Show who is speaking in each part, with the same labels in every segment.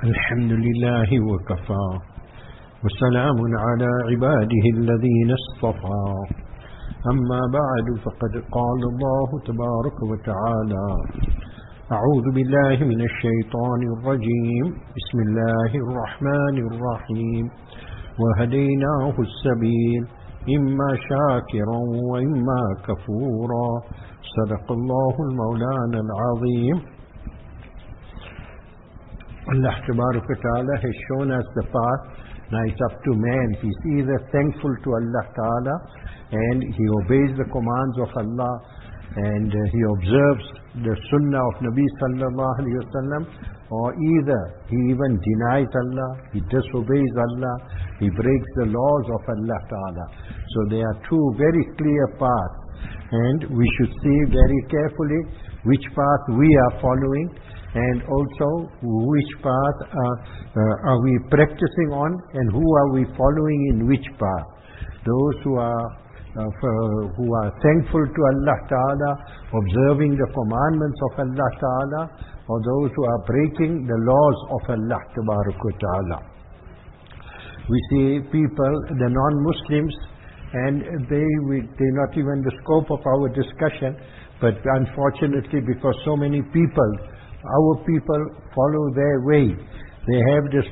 Speaker 1: الحمد لله وكفى وسلام على عباده الذين اصطفى أما بعد فقد قال الله تبارك وتعالى أعوذ بالله من الشيطان الرجيم بسم الله الرحمن الرحيم وهديناه السبيل إما شاكرا وإما كفورا صدق الله المولانا العظيم. Allah Tabarak wa Ta'ala has shown us the path. Now it's up to man. He's either thankful to Allah Ta'ala and he obeys the commands of Allah and he observes the sunnah of Nabi Sallallahu Alaihi Wasallam, or either he even denies Allah, he disobeys Allah, he breaks the laws of Allah Ta'ala. So there are two very clear paths, and we should see very carefully which path we are following, and also which path are we practicing on, and who are we following in which path. Those who are thankful to Allah Ta'ala, observing the commandments of Allah Ta'ala, or those who are breaking the laws of Allah Ta'ala. We see people, the non-Muslims, and they're not even the scope of our discussion, but unfortunately because so many people, our people follow their way. They have this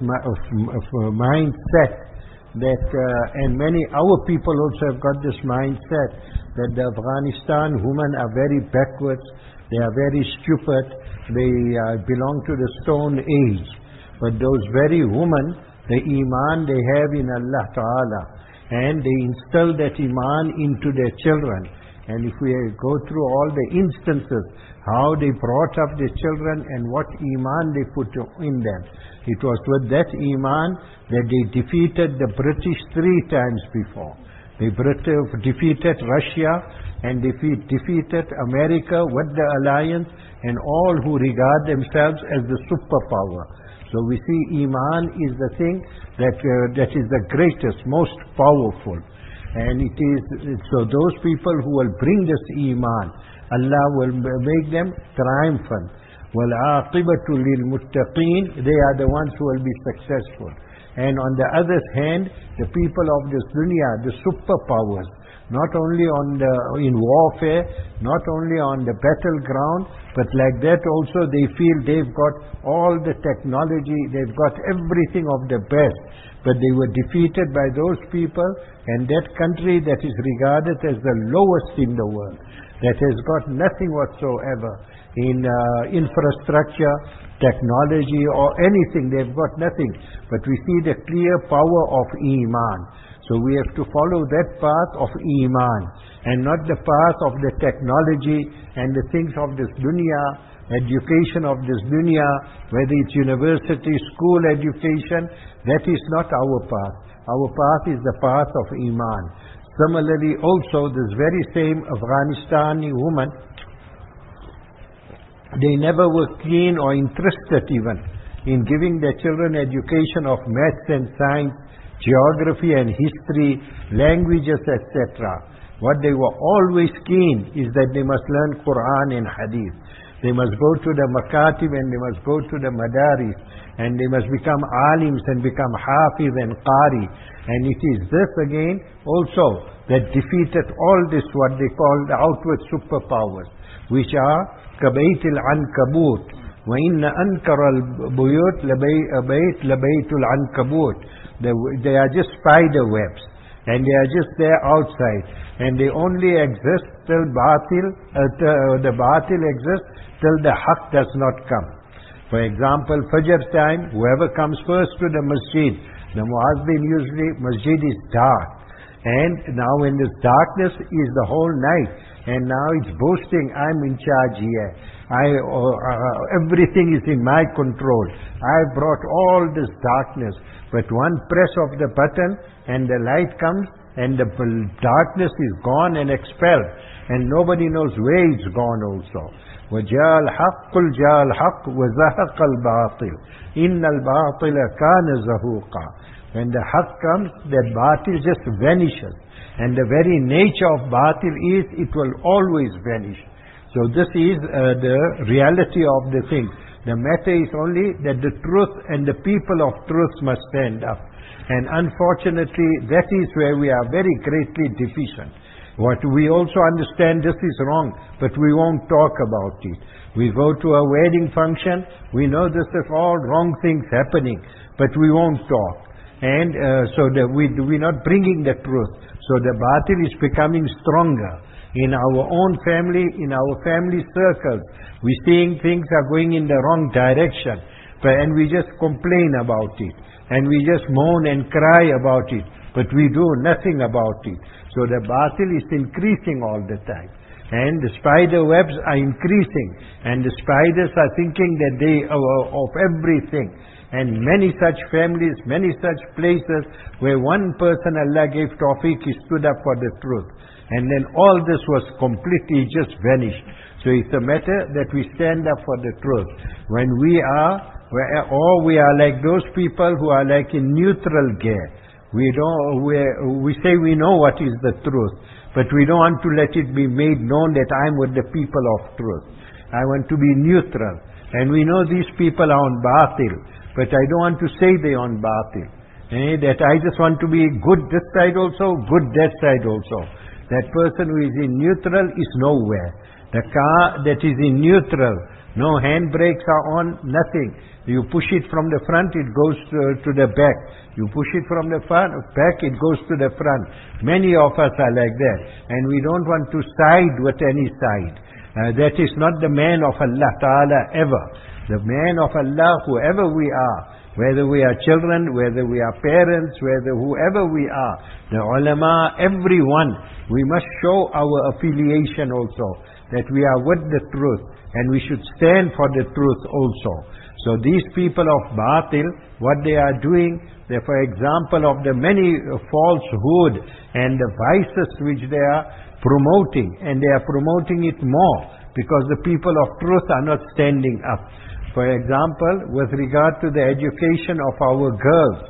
Speaker 1: mindset that, and many our people also have got this mindset that the Afghanistan women are very backwards, they are very stupid, they belong to the Stone Age. But those very women, the Iman they have in Allah Ta'ala, and they instill that Iman into their children. And if we go through all the instances, how they brought up their children and what Iman they put in them, it was with that Iman that they defeated the British 3 times before. They defeated Russia and defeated America with the alliance and all who regard themselves as the superpower. So we see Iman is the thing that is the greatest, most powerful. And it is, so those people who will bring this Iman, Allah will make them triumphant. وَالْعَاقِبَةُ لِلْمُتَّقِينَ, they are the ones who will be successful. And on the other hand, the people of this dunya, the superpowers, not only in warfare, not only on the battleground, but like that also they feel they've got all the technology, they've got everything of the best. But they were defeated by those people, and that country that is regarded as the lowest in the world, that has got nothing whatsoever in infrastructure, technology or anything, they've got nothing. But we see the clear power of Iman. So we have to follow that path of Iman, and not the path of the technology and the things of this dunya, education of this dunya, whether it's university, school education. That is not our path. Our path is the path of Iman. Similarly also, this very same Afghanistani woman, they never were keen or interested even in giving their children education of maths and science, geography and history, languages, etc. What they were always keen is that they must learn Quran and Hadith. They must go to the Makatib and they must go to the Madaris, and they must become alims and become hafiz and qari. And it is this again also that defeated all this, what they call the outward superpowers, which are كَبَيْتِ الْعَنْكَبُوتِ وَإِنَّ أَنْكَرَ الْبُيُوتِ لَبَيْتُ الْعَنْكَبُوتِ. They are just spider webs, and they are just there outside, and they only exist till the batil exists till the haqq does not come. For example, Fajr time, whoever comes first to the masjid, the muazzin usually, masjid is dark, and now in this darkness is the whole night, and now it's boasting, I'm in charge here, everything is in my control, I brought all this darkness. But one press of the button and the light comes and the darkness is gone and expelled, and nobody knows where it's gone also. وَجَاءَ الْحَقُّ قُلْ جَاءَ الْحَقُّ وَزَهَقَ الْبَاطِلُ إِنَّ الْبَاطِلَ كَانَ زَهُوقًا. When the haqq comes, that batil just vanishes, and the very nature of batil is it will always vanish. So this is the reality of the thing. The matter is only that the truth and the people of truth must stand up. And unfortunately, that is where we are very greatly deficient. What we also understand this is wrong, but we won't talk about it. We go to a wedding function, we know this is all wrong things happening, but we won't talk. And we're not bringing the truth. So the batil is becoming stronger. In our own family, in our family circles, we're seeing things are going in the wrong direction. And we just complain about it. And we just moan and cry about it. But we do nothing about it. So the batil is increasing all the time. And the spider webs are increasing. And the spiders are thinking that they are of everything. And many such families, many such places where one person Allah gave tawfiq, he stood up for the truth. And then all this was completely just vanished. So it's a matter that we stand up for the truth. When we are like those people who are like in neutral gear. We say we know what is the truth, but we don't want to let it be made known that I'm with the people of truth. I want to be neutral. And we know these people are on batil, but I don't want to say they're on batil. That I just want to be good this side also, good that side also. That person who is in neutral is nowhere. The car that is in neutral, no handbrakes are on, nothing. You push it from the front, it goes to the back. You push it from the back, it goes to the front. Many of us are like that. And we don't want to side with any side. That is not the man of Allah Ta'ala ever. The man of Allah, whoever we are, whether we are children, whether we are parents, whether whoever we are, the ulama, everyone, we must show our affiliation also, that we are with the truth, and we should stand for the truth also. So these people of batil, what they are doing, they, for example, of the many falsehood and the vices which they are promoting, and they are promoting it more, because the people of truth are not standing up. For example, with regard to the education of our girls,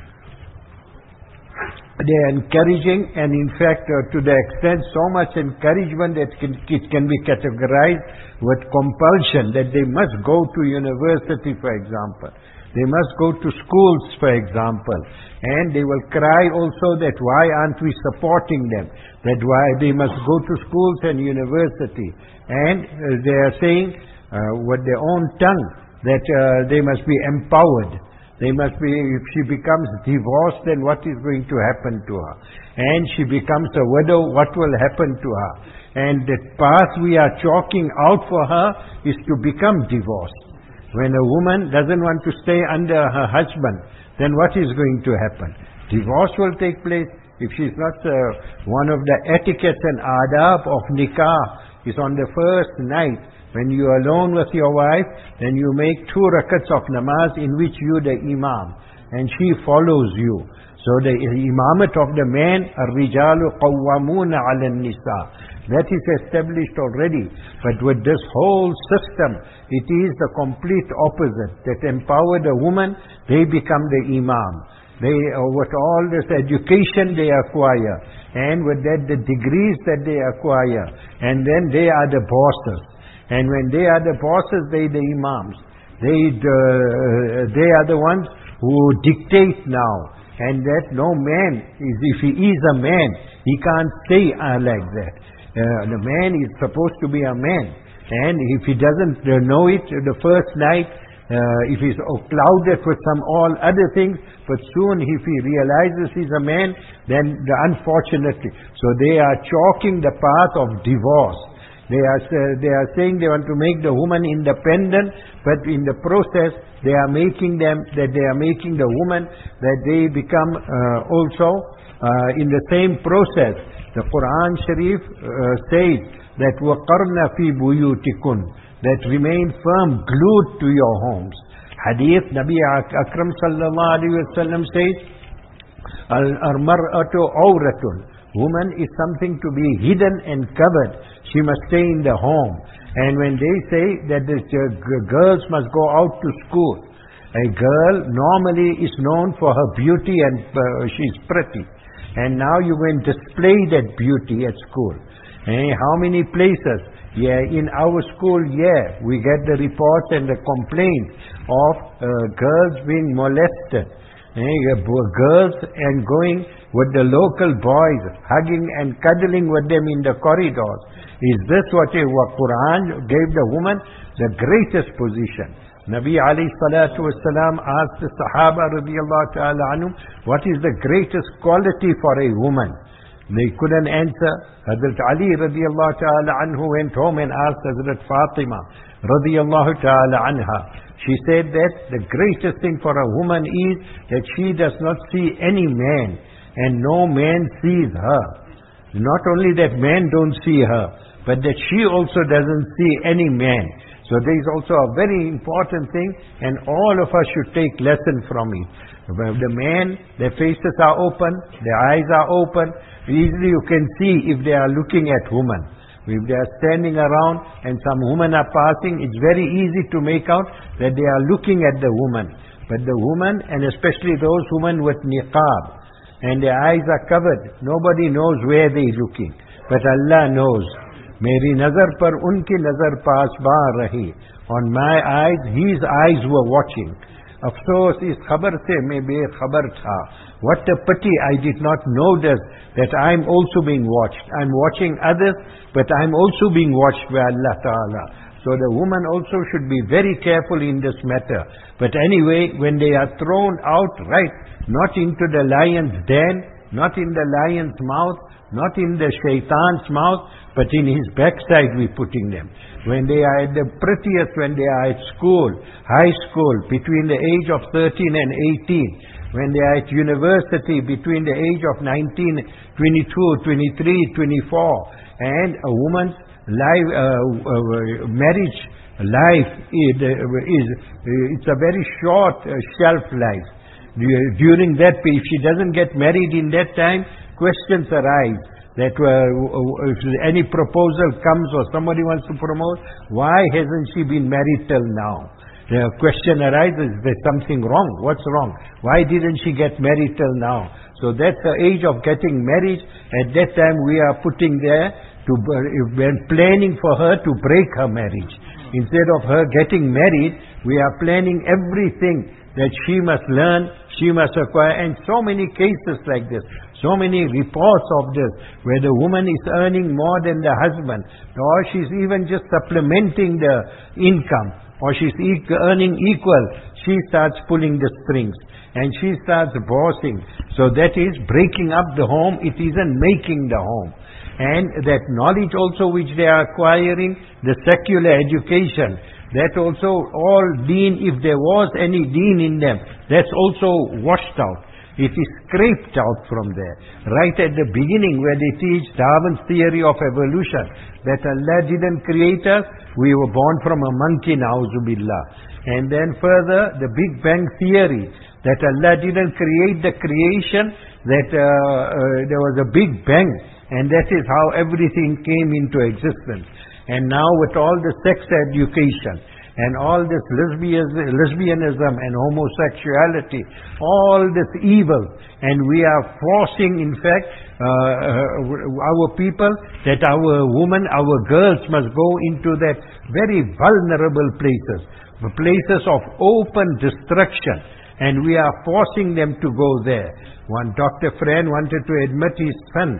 Speaker 1: they are encouraging, and in fact to the extent so much encouragement that it can be categorized with compulsion, that they must go to university, for example. They must go to schools, for example. And they will cry also that why aren't we supporting them? That why they must go to schools and university. And they are saying with their own tongue that they must be empowered. They must be, if she becomes divorced, then what is going to happen to her? And she becomes a widow, what will happen to her? And the path we are chalking out for her is to become divorced. When a woman doesn't want to stay under her husband, then what is going to happen? Divorce will take place. If she's not one of the etiquettes and adab of nikah is on the first night, when you are alone with your wife, then you make 2 rakats of namaz in which you the imam, and she follows you. So the imamat of the man, ar-rijalu qawwamuna 'ala an-nisa, that is established already. But with this whole system, it is the complete opposite. That empower the woman, they become the imam. They, with all this education they acquire, and with that the degrees that they acquire, and then they are the bosses. And when they are the bosses, they the imams. They are the ones who dictate now. And that no man, if he is a man, he can't stay like that. The man is supposed to be a man. And if he doesn't know it the first night, if he's clouded with some all other things, but soon if he realizes he's a man, then unfortunately. So they are chalking the path of divorce. They are saying they want to make the woman independent, but in the process they are making the woman that they become also in the same process. The Quran Sharif says that وَقَرْنَ فِي بُيُوتِكُنْ, that remain firm, glued to your homes. Hadith Nabi Akram sallallahu alaihi wasallam says, al-mar'atu awratun, woman is something to be hidden and covered. She must stay in the home. And when they say that the girls must go out to school, a girl normally is known for her beauty and she's pretty. And now you go and display that beauty at school. And how many places? Yeah, in our school, yeah, we get the reports and the complaints of girls being molested. Girls and going with the local boys, hugging and cuddling with them in the corridors. Is this what Quran gave the woman? The greatest position. Nabi alayhi salatu wasalam asked the Sahaba radiallahu ta'ala anhum, what is the greatest quality for a woman? They couldn't answer. Hazrat Ali radiallahu ta'ala anhu went home and asked Hazrat Fatima radiallahu ta'ala anha. She said that the greatest thing for a woman is that she does not see any man and no man sees her. Not only that man don't see her, but that she also doesn't see any man. So there is also a very important thing, and all of us should take lesson from it. The man, their faces are open, their eyes are open. Easily you can see if they are looking at women. If they are standing around and some women are passing, it's very easy to make out that they are looking at the woman. But the woman, and especially those women with niqab, and their eyes are covered, nobody knows where they are looking. But Allah knows. Meri nazar par unki nazar paas ba rahi. On my eyes, his eyes were watching. Afsos is khabar se main bekhabar tha. What a pity I did not notice that I am also being watched. I am watching others, but I am also being watched by Allah Ta'ala. So the woman also should be very careful in this matter. But anyway, when they are thrown out, right, not into the lion's den, not in the lion's mouth, not in the shaitan's mouth, but in his backside we're putting them. When they are at the prettiest, when they are at school, high school, between the age of 13 and 18, when they are at university, between the age of 19, 22, 23, 24, and a woman's life, marriage life it's a very short shelf life. During that, if she doesn't get married in that time, questions arise. That if any proposal comes or somebody wants to promote, why hasn't she been married till now? The question arises, is there something wrong? What's wrong? Why didn't she get married till now? So that's the age of getting married. At that time we are putting there to we're planning for her to break her marriage. Instead of her getting married, we are planning everything that she must learn, she must acquire, and so many cases like this. So many reports of this, where the woman is earning more than the husband, or she's even just supplementing the income, or she's earning equal. She starts pulling the strings, and she starts bossing. So that is breaking up the home, it isn't making the home. And that knowledge also which they are acquiring, the secular education, that also all deen, if there was any deen in them, that's also washed out. It is scraped out from there. Right at the beginning where they teach Darwin's theory of evolution, that Allah didn't create us, we were born from a monkey, na'uzubillah. And then further, the Big Bang theory, that Allah didn't create the creation, that there was a Big Bang, and that is how everything came into existence. And now with all the sex education, and all this lesbianism and homosexuality, all this evil, and we are forcing, in fact, our people, that our women, our girls must go into that very vulnerable places, the places of open destruction, and we are forcing them to go there. One Dr. Fran wanted to admit his son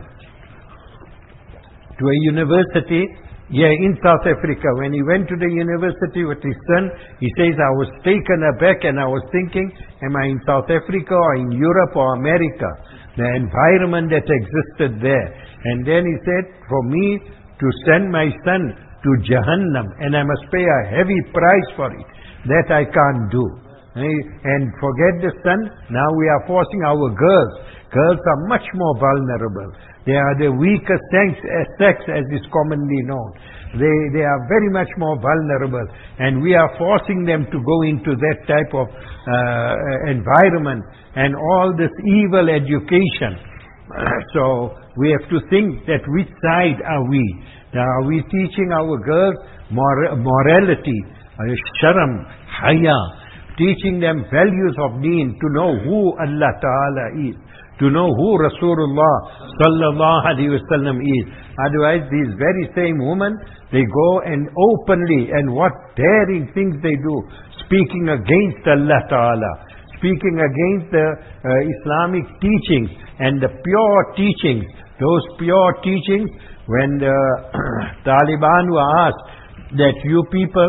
Speaker 1: to a university. Yeah, in South Africa. When he went to the university with his son, he says, I was taken aback and I was thinking, am I in South Africa or in Europe or America? The environment that existed there. And then he said, for me to send my son to Jahannam, and I must pay a heavy price for it, that I can't do. And forget the son, now we are forcing our girls. Girls are much more vulnerable. They are the weaker sex as is commonly known. They are very much more vulnerable, and we are forcing them to go into that type of environment and all this evil education. So we have to think that which side are we? Are we teaching our girls morality, sharam, haya, teaching them values of deen, to know who Allah Ta'ala is, to know who Rasulullah sallallahu alaihi wasallam is. Otherwise, these very same women, they go and openly, and what daring things they do, speaking against Allah Ta'ala, speaking against the Islamic teachings and the pure teachings. Those pure teachings, when the Taliban were asked that you people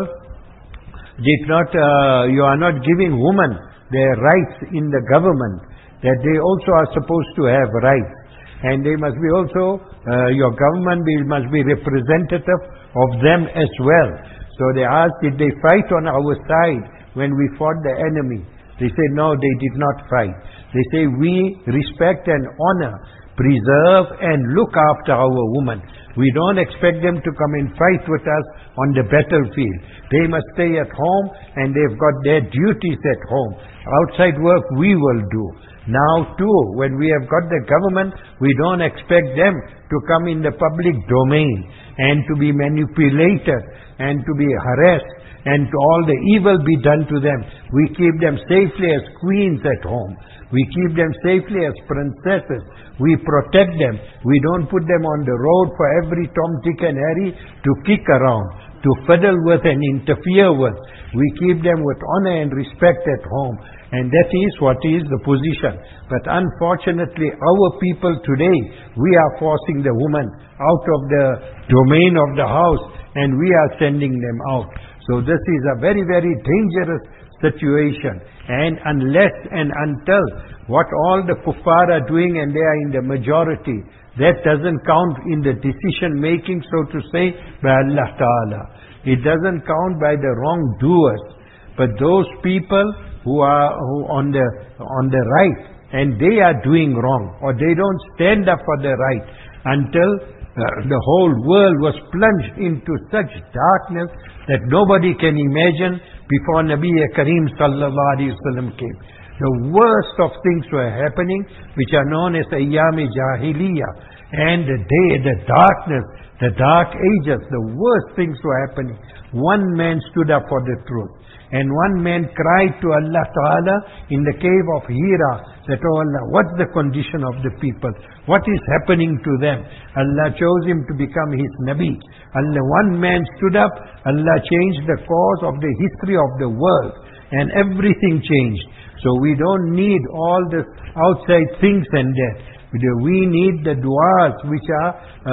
Speaker 1: you are not giving women their rights in the government, that they also are supposed to have rights, and they must be also, your government must be representative of them as well. So they asked, did they fight on our side when we fought the enemy? They said, no, they did not fight. They say, we respect and honor, preserve and look after our women. We don't expect them to come and fight with us on the battlefield. They must stay at home, and they've got their duties at home. Outside work we will do. Now too, when we have got the government, we don't expect them to come in the public domain and to be manipulated and to be harassed and to all the evil be done to them. We keep them safely as queens at home. We keep them safely as princesses. We protect them. We don't put them on the road for every Tom, Dick and Harry to kick around, to fiddle with and interfere with. We keep them with honor and respect at home. And that is what is the position. But unfortunately, our people today, we are forcing the women out of the domain of the house, and we are sending them out. So this is a very, very dangerous situation. And unless and until what all the kuffar are doing, and they are in the majority, that doesn't count in the decision making, so to say, by Allah Ta'ala. It doesn't count by the wrongdoers. But those people who are on the right, and they are doing wrong, or they don't stand up for the right, until the whole world was plunged into such darkness that nobody can imagine before Nabi Kareem sallallahu alaihi wasallam came. The worst of things were happening, which are known as Ayyam-e Jahiliyyah, and the darkness, the dark ages, the worst things were happening. One man stood up for the truth, and one man cried to Allah Ta'ala in the cave of Hira that, oh Allah, what's the condition of the people? What is happening to them? Allah chose him to become his Nabi. Allah, one man stood up, Allah changed the course of the history of the world, and everything changed. So we don't need all this outside things and that. We need the du'as which are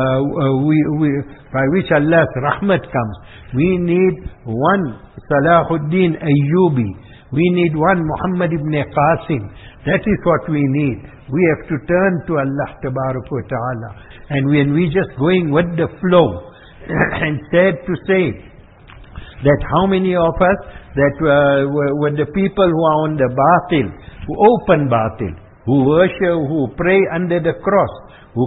Speaker 1: by which Allah's rahmat comes. We need one Salahuddin Ayyubi. We need one Muhammad ibn Qasim. That is what we need. We have to turn to Allah Tabaraka wa Ta'ala. And when we just going with the flow, and sad to say that how many of us that were the people who are on the batil, who open batil, who worship, who pray under the cross, who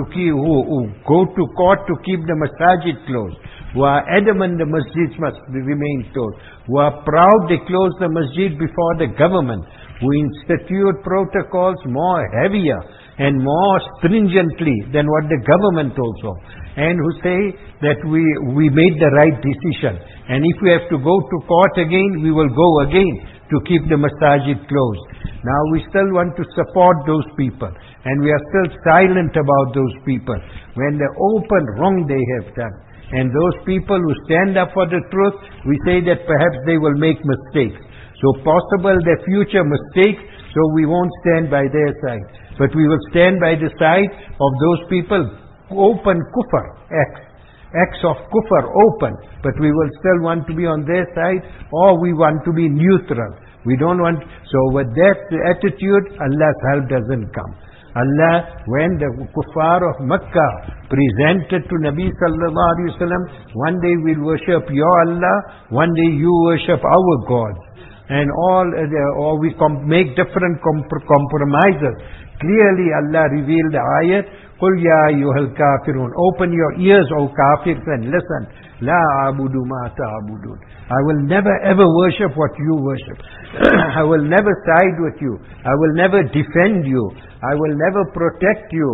Speaker 1: go to court to keep the masajid closed, who are adamant the masjids must remain closed, who are proud they close the masjid before the government, who institute protocols more heavier and more stringently than what the government also, and who say that we made the right decision, and if we have to go to court again, we will go again to keep the masajid closed. Now we still want to support those people, and we are still silent about those people when the open wrong they have done. And those people who stand up for the truth, we say that perhaps they will make mistakes. So possible their future mistakes, so we won't stand by their side. But we will stand by the side of those people who open kufr, acts of kufr open. But we will still want to be on their side, or we want to be neutral. We don't want. So with that attitude, Allah's help doesn't come. Allah, when the kuffar of Makkah presented to Nabi sallallahu alaihi wasallam, one day we'll worship your Allah, one day you worship our gods, and or we make different compromises. Clearly Allah revealed the ayat, قُلْ يَا أَيُّهَا الْكَافِرُونَ, open your ears, O kafirs, and listen. لَا أَعْبُدُ مَا تَعْبُدُونَ, I will never ever worship what you worship. I will never side with you. I will never defend you. I will never protect you.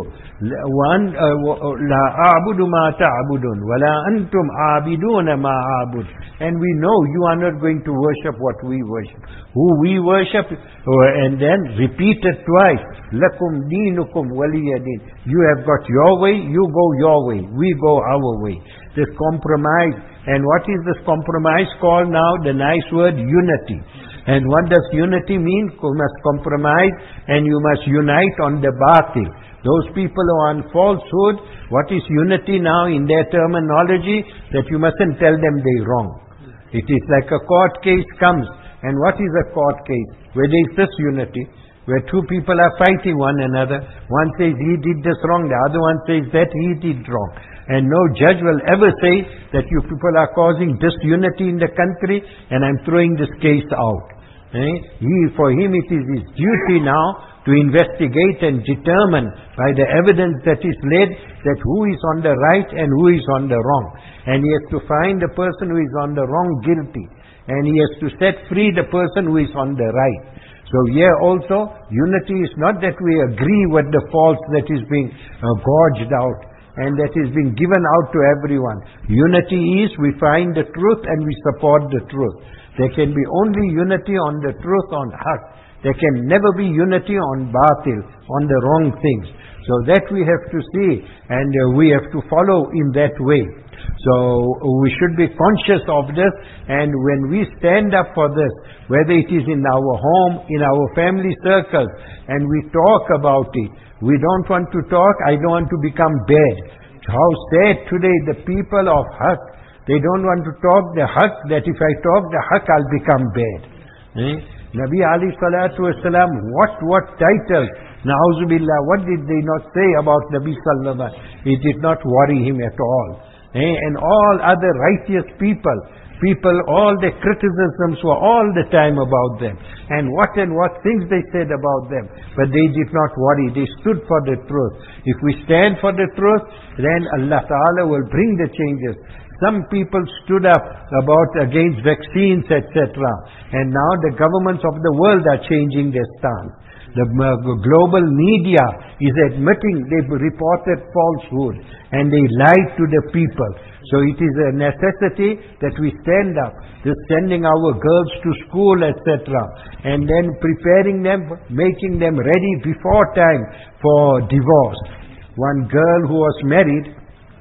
Speaker 1: لَا أَعْبُدُ مَا تَعْبُدُونَ وَلَا أَنْتُمْ عَابِدُونَ مَا أَعْبُدُ, and we know you are not going to worship what we worship. Who we worship, and then repeat it twice. Lakum deenukum waliya deen. You have got your way, you go your way, we go our way. This compromise. And what is this compromise called now? The nice word, unity. And what does unity mean? You must compromise and you must unite on the batil. Those people who are on falsehood, what is unity now in their terminology? That you mustn't tell them they're wrong. It is like a court case comes. And what is a court case? Where there is this unity, where two people are fighting one another. One says he did this wrong, the other one says that he did wrong. And no judge will ever say that you people are causing disunity in the country and I'm throwing this case out. For him it is his duty now to investigate and determine by the evidence that is laid that who is on the right and who is on the wrong. And he has to find the person who is on the wrong guilty. And he has to set free the person who is on the right. So here also, unity is not that we agree with the false that is being gorged out and that is being given out to everyone. Unity is we find the truth and we support the truth. There can be only unity on the truth, on haq. There can never be unity on batil, on the wrong things. So that we have to see and we have to follow in that way. So we should be conscious of this, and when we stand up for this, whether it is in our home, in our family circles, and we talk about it, we don't want to talk, I don't want to become bad. How sad today the people of haq, they don't want to talk the haq, that if I talk the haq I'll become bad. Nabi alayhi salatu wasalam, what title? Na'uzubillah, what did they not say about Nabi sallallahu alaihi wasallam? It did not worry him at all. And all other righteous people, all the criticisms were all the time about them. And what things they said about them. But they did not worry, they stood for the truth. If we stand for the truth, then Allah Ta'ala will bring the changes. Some people stood up against vaccines, etc. And now the governments of the world are changing their stance. The global media is admitting they've reported falsehood and they lied to the people. So it is a necessity that we stand up, just sending our girls to school, etc. And then preparing them, making them ready before time for divorce. One girl who was married,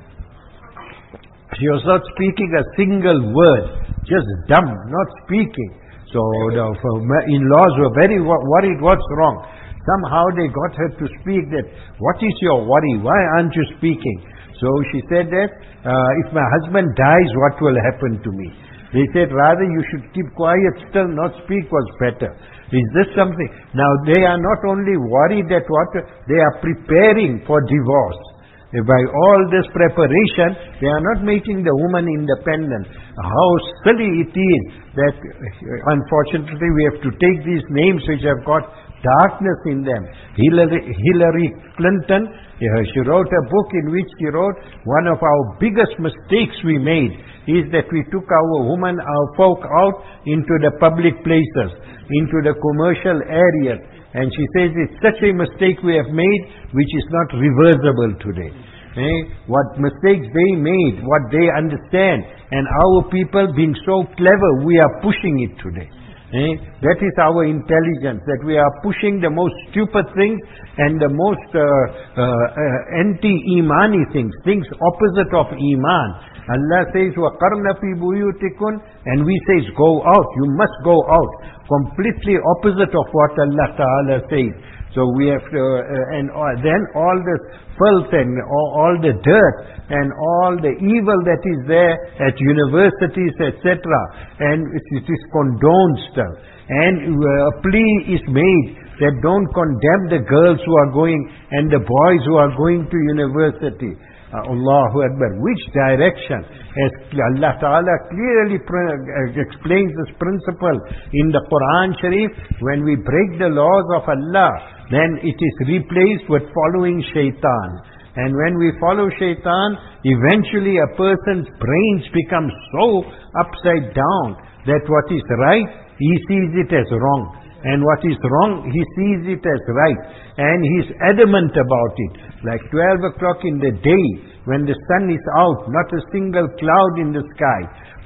Speaker 1: she was not speaking a single word, just dumb, not speaking. So the in-laws were very worried, what's wrong? Somehow they got her to speak that, what is your worry? Why aren't you speaking? So she said that, if my husband dies, what will happen to me? They said, rather you should keep quiet, still not speak was better. Is this something? Now they are not only worried that they are preparing for divorce. By all this preparation, they are not making the woman independent. How silly it is that, unfortunately, we have to take these names which have got darkness in them. Hillary Clinton, she wrote a book in which she wrote, one of our biggest mistakes we made is that we took our folk out into the public places, into the commercial areas. And she says it's such a mistake we have made which is not reversible today. What mistakes they made, what they understand, and our people being so clever, we are pushing it today. That is our intelligence, that we are pushing the most stupid things and the most anti-imani things opposite of iman. Allah says, وَقَرْنَ فِي بُيُوتِكُنْ, and we say, go out, you must go out. Completely opposite of what Allah Ta'ala says. So we have to, then all the filth and all the dirt and all the evil that is there at universities, etc. And it is condoned still. And a plea is made that don't condemn the girls who are going and the boys who are going to university. Allahu Akbar. Which direction? As Allah Ta'ala clearly explains this principle in the Quran Sharif, when we break the laws of Allah, then it is replaced with following shaitan. And when we follow shaitan, eventually a person's brains become so upside down that what is right, he sees it as wrong. And what is wrong, he sees it as right. And he's adamant about it. Like 12 o'clock in the day, when the sun is out, not a single cloud in the sky.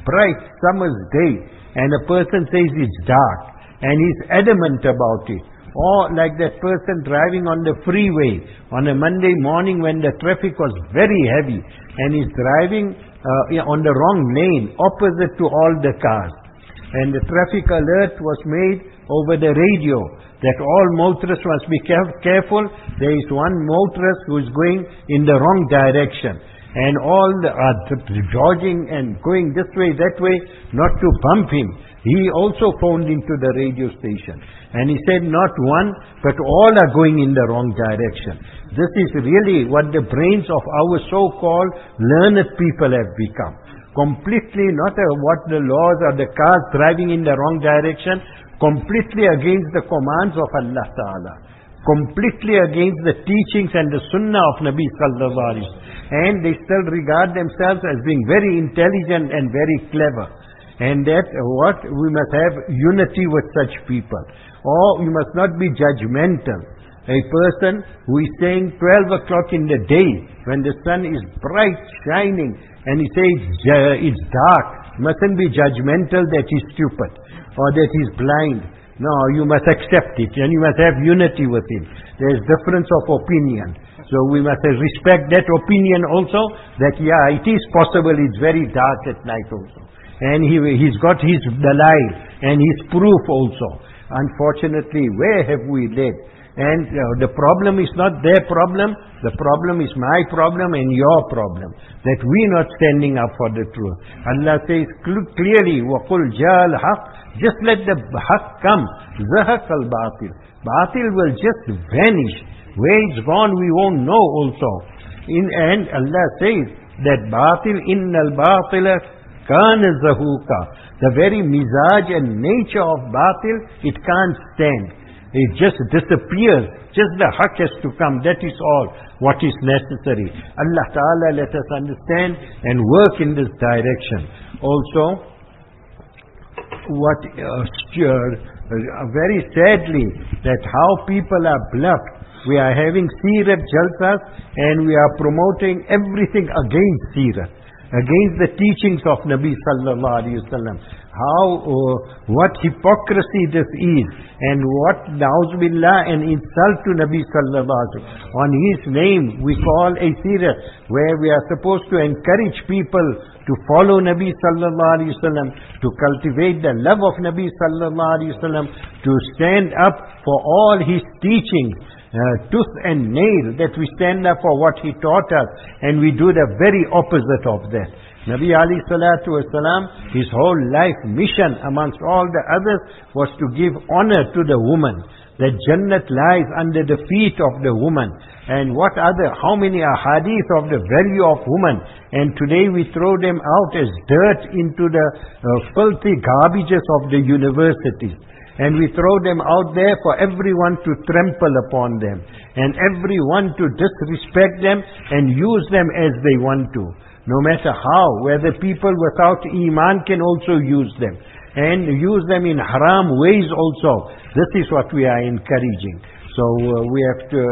Speaker 1: bright summer's day and a person says it's dark and he's adamant about it. Or like that person driving on the freeway on a Monday morning when the traffic was very heavy and he's driving on the wrong lane opposite to all the cars. And the traffic alert was made over the radio that all motorists must be careful. There is one motorist who is going in the wrong direction. And all are dodging and going this way, that way, not to bump him. He also phoned into the radio station. And he said not one, but all are going in the wrong direction. This is really what the brains of our so-called learned people have become. Completely not what the laws or the cars driving in the wrong direction, completely against the commands of Allah Ta'ala. Completely against the teachings and the sunnah of Nabi Sallallahu Alaihi Wasallam. And they still regard themselves as being very intelligent and very clever. And that we must have unity with such people. Or we must not be judgmental. A person who is saying 12 o'clock in the day, when the sun is bright, shining, and he says it's dark, mustn't be judgmental that he's stupid or that he's blind. No, you must accept it and you must have unity with him. There is difference of opinion. So we must respect that opinion also, that yeah, it is possible it's very dark at night also. And he's got his dalil and his proof also. Unfortunately, where have we led? And the problem is not their problem, the problem is my problem and your problem, that we're not standing up for the truth. Allah says clearly, وَقُلْ جَاءَ الْحَقِّ, just let the haqq come. زَهَقَ الْبَاطِلِ, batil will just vanish. Where it's gone we won't know also. And Allah says that batil, إِنَّ الْبَاطِلَ كَانَ زَهُوقًا, the very mizaj and nature of batil, it can't stand. It just disappears. Just the haqq has to come. That is all what is necessary. Allah Ta'ala let us understand and work in this direction. Also, very sadly, that how people are bluffed. We are having Seerat Jalsas and we are promoting everything against Seerat, against the teachings of Nabi Sallallahu Alaihi Wasallam. What hypocrisy this is, and what na'uzubillah, an insult to Nabi Sallallahu Alaihi Wasallam. On his name we call a Seerat, where we are supposed to encourage people to follow Nabi Sallallahu Alaihi Wasallam, to cultivate the love of Nabi Sallallahu Alaihi Wasallam, to stand up for all his teachings, tooth and nail, that we stand up for what he taught us, and we do the very opposite of that. Nabi alayhi salatu wasalam, his whole life mission amongst all the others was to give honor to the woman. That Jannat lies under the feet of the woman. And how many ahadith of the value of woman. And today we throw them out as dirt into the filthy garbages of the universities. And we throw them out there for everyone to trample upon them. And everyone to disrespect them and use them as they want to. No matter how, whether people without iman can also use them. And use them in haram ways also. This is what we are encouraging. So we have to,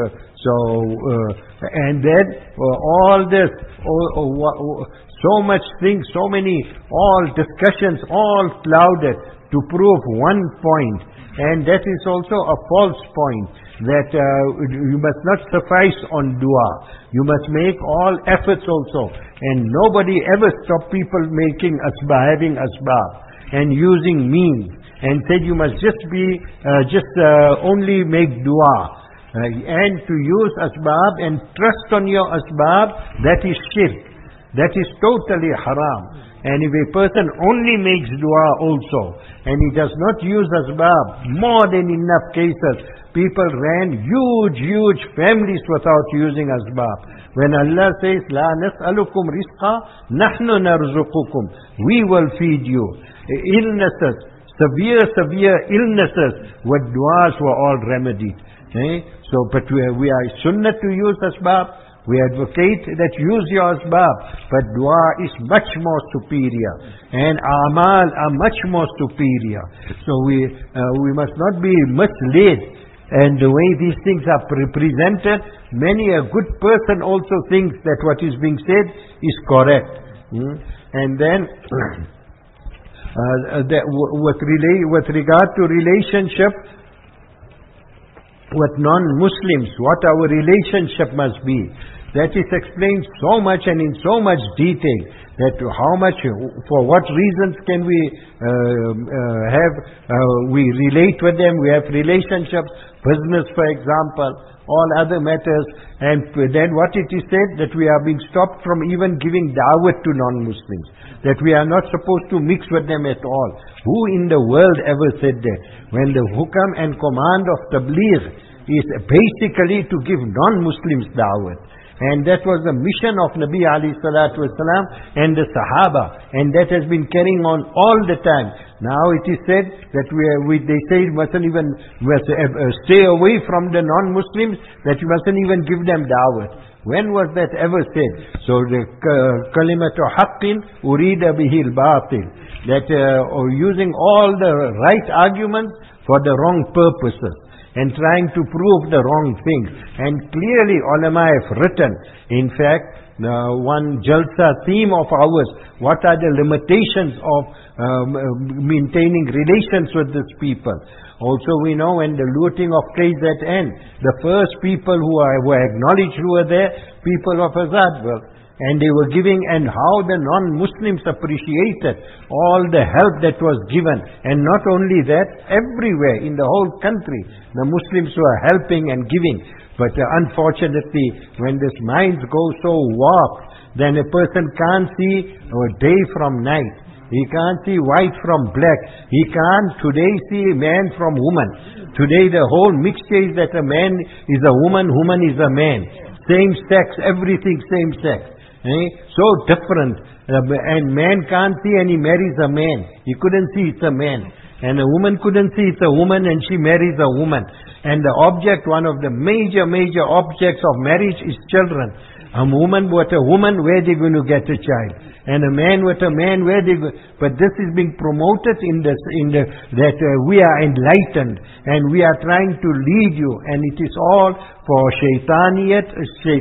Speaker 1: and then all this, so much things, so many, all discussions, all clouded to prove one point. And that is also a false point, that you must not suffice on dua. You must make all efforts also. And nobody ever stopped people making having asbab and using means. And said you must just only make dua. And to use asbab and trust on your asbab, that is shirk. That is totally haram. And if a person only makes dua also, and he does not use asbab, more than enough cases, people ran huge families without using asbab. When Allah says, La nas'alukum rizqa, nahnu narzuqukum, we will feed you. Illnesses, severe illnesses, with du'as were all remedied. But we are sunnah to use asbab. We advocate that use your asbab, but dua is much more superior, and amal are much more superior. So we must not be misled. And the way these things are represented, many a good person also thinks that what is being said is correct. And then with regard to relationship with non-Muslims, what our relationship must be. That is explained so much and in so much detail, that how much, for what reasons can we we relate with them, we have relationships, business for example, all other matters, and then what it is said, that we are being stopped from even giving da'wat to non-Muslims, that we are not supposed to mix with them at all. Who in the world ever said that? When the hukam and command of tabligh is basically to give non-Muslims da'wat. And that was the mission of Nabi alayhi salatu wasalam and the Sahaba. And that has been carrying on all the time. Now it is said that they say you mustn't even stay away from the non-Muslims, that you mustn't even give them da'wat. When was that ever said? So the kalimatu haqqin urida bihil batil. That using all the right arguments for the wrong purposes, and trying to prove the wrong things. And clearly ulama have written, in fact, one Jalsa theme of ours, what are the limitations of maintaining relations with these people. Also we know when the looting of KZN, the first people who were acknowledged who were there, people of Azad were. And they were giving, and how the non-Muslims appreciated all the help that was given. And not only that, everywhere in the whole country, the Muslims were helping and giving. But unfortunately, when these minds go so warped, then a person can't see day from night. He can't see white from black. He can't today see man from woman. Today the whole mixture is that a man is a woman, woman is a man. Same sex, everything same sex. So different. And man can't see and he marries a man. He couldn't see it's a man. And a woman couldn't see it's a woman and she marries a woman. And the object, one of the major objects of marriage is children. A woman with a woman, where they going to get a child? And a man with a man, where they go? But this is being promoted that we are enlightened and we are trying to lead you, and it is all for shaitaniyat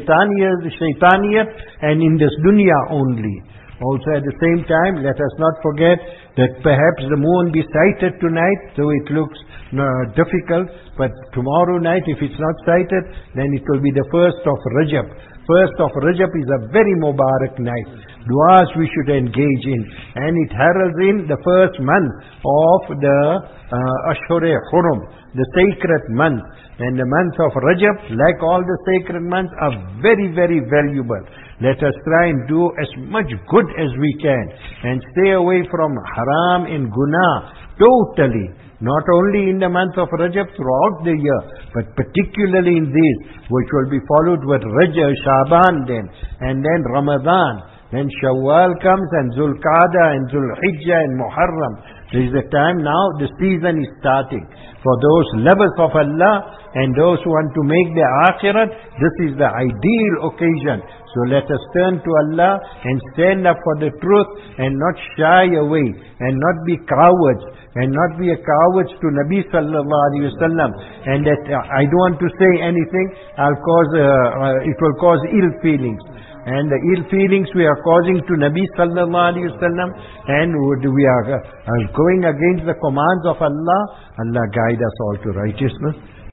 Speaker 1: and in this dunya only. Also at the same time, let us not forget that perhaps the moon be sighted tonight, so it looks difficult, but tomorrow night if it's not sighted, then it will be the 1st of Rajab. 1st of Rajab is a very Mubarak night. Du'as we should engage in, and it heralds in the first month of the Ashur-e-Hurum, the sacred month. And the month of Rajab, like all the sacred months, are very valuable. Let us try and do as much good as we can, and stay away from haram and guna totally. Not only in the month of Rajab, throughout the year, but particularly in these, which will be followed with Rajab, Shaban then, and then Ramadan. Then Shawwal comes, and Zulqa'dah and Zulhijjah and Muharram. This is the time now, the season is starting. For those lovers of Allah and those who want to make their akhirat, this is the ideal occasion. So let us turn to Allah and stand up for the truth and not shy away and not be cowards and not be a cowards to Nabi sallallahu alaihi wasallam. And that I don't want to say anything, it will cause ill feelings. And the ill feelings we are causing to Nabi sallallahu alaihi wasallam, and we are going against the commands of Allah. Allah guide us all to righteousness.